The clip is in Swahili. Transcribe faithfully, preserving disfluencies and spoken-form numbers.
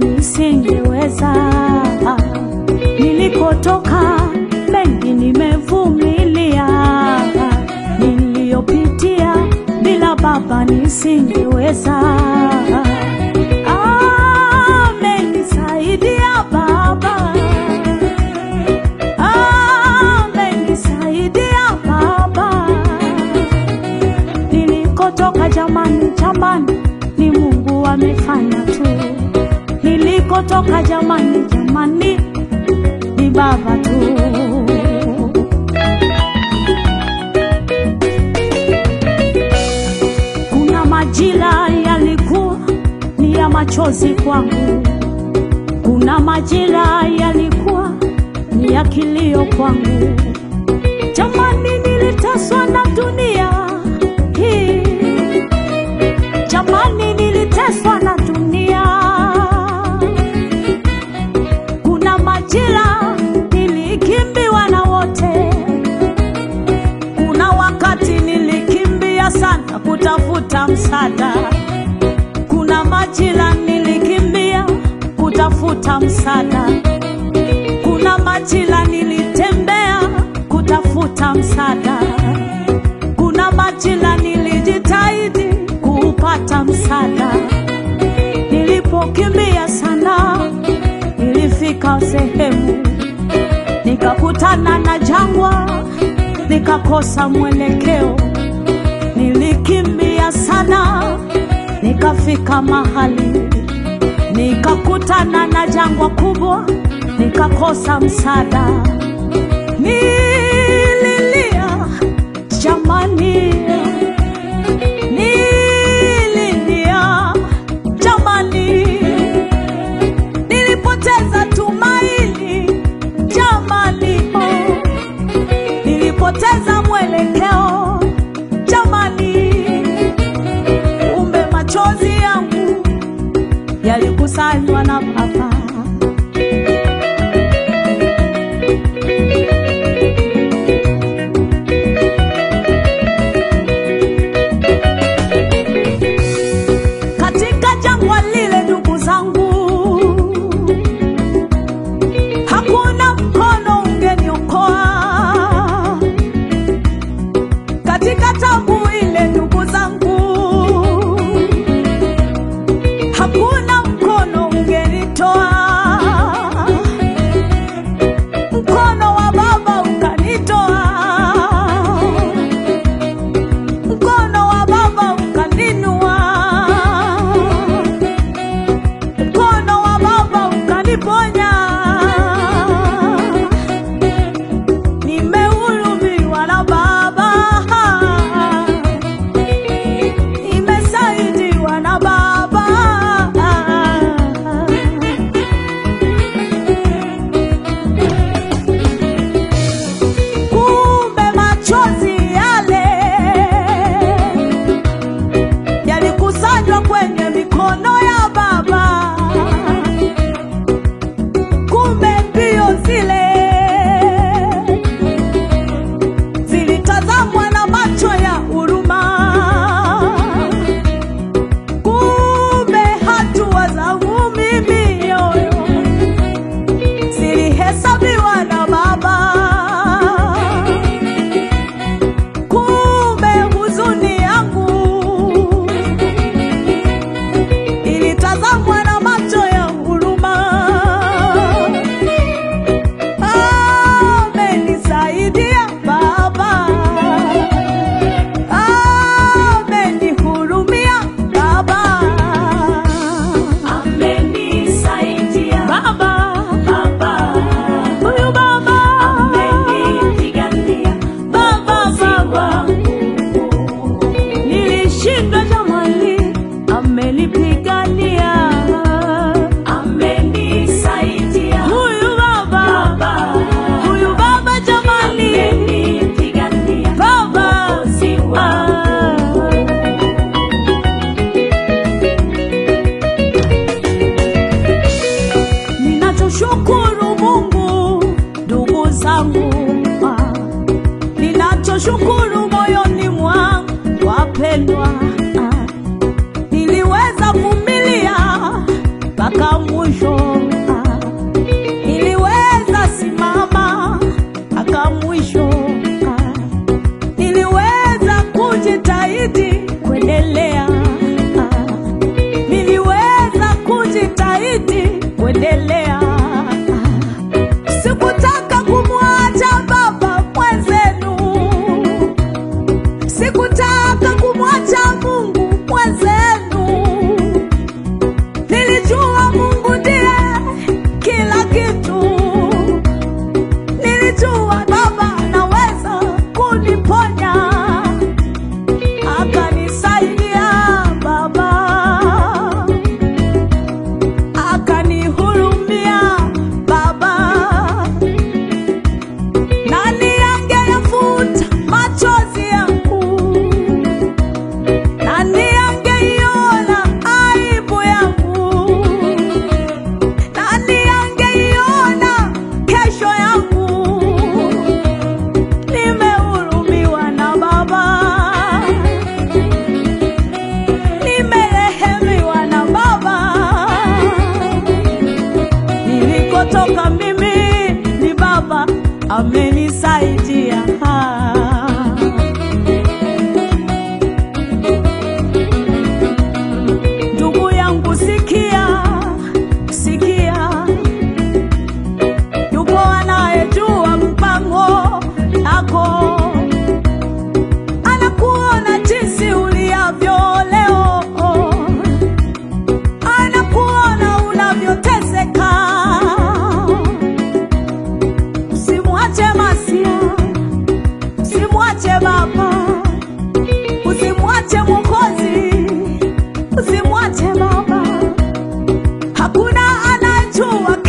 nisingeweza. Nilikotoka mengi nimevumilia, niliyopitia bila Baba nisingeweza. Amenisaidia Baba, amenisaidia Baba. Nilikotoka jamani, jamani, ni Mungu amefanya tu. Nilikotoka jamani, jamani, ni Baba tu. Kuna majira yalikuwa ni ya machozi kwangu, kuna majira yalikuwa ni ya kilio kwangu. Jamani, niliteswa na dunia hii, jamani, niliteswa na dunia. Kuna majira nilikimbiwa na wote, kuna wakati nilikimbia sana kutafuta msaada. Kuna majira nilikimbia kutafuta msaada, kuna majira nilitembea kutafuta msaada, kuna majira nilijitahidi kupata msaada. Nilipokimbia sana, nilifika sehemu nikakutana na jangwa, nikakosa mwelekeo. Nilikimbia sana, nikafika mahali nikakutana na jangwa kubwa, nikakosa msaada. Nililia jamani, nililia jamani, nilipoteza tumaini jamani, oh, nilipoteza mwelekeo jamani. Kumbe machozi yangu yalikusanywa na Baba. Katika jangwa lile ndugu zangu, hakuna mkono ungeniokoa. Katika tabu ile ndugu zangu, hakuna mkono ungenitoa. Mkono wa Baba ukanitoa, mkono wa Baba ukaninua, mkono wa Baba ukaniponya. Nimehurumiwa na Baba, nimesaidiwa na Baba. Kumbe machozi yale yalikusanywa kwenye mikono ya Baba. Kumbe mbio zile zilitazamwa na macho ya huruma. Kumbe hatua zangu mimi yoyo zilihesabiwa na Baba. Kumbe huzuni yangu ilitazamwa na macho ya huruma. Amenisaidia Baba, amenihurumia Baba, amenisaidia Baba, Baba, huyu Baba amenipigania Baba, Baba. Nilishindwa jamani, amenipigania, amenisaidia huyu Baba, Baba, huyu Baba jamani, amenipigania Baba, ah. Ninachoshukuru Mungu ndugu zangu, ah, ninachoshukuru moyoni mwangu wapendwa, ah, niliweza kuvumilia mpaka mwisho. kuendelea. Sikutaka kumwacha baba mwenzenu, sikutaka kumwacha Mungu mwenzenu. Nilijua Mungu ndiye kila kitu, nilijua baba anaweza kuniponya, akanisaidia baba, akanihurumia baba. Nani angeyafuta machozi yangu? Nani angeiona aibu yangu? Nani angeiona kesho yangu? Nimehurumiwa na baba, nimerehemiwa na baba. Nilikotoka mimi ni baba amenisaidia. Ndugu yangu sikia, sikia, yuko anayejua mpango wako, anakuona jinsi uliavyo leo, anakuona unavyoteseka. Usimwache Masia, usimwache baba, usimwache Mwokozi, usimwache baba. Hakuna anajua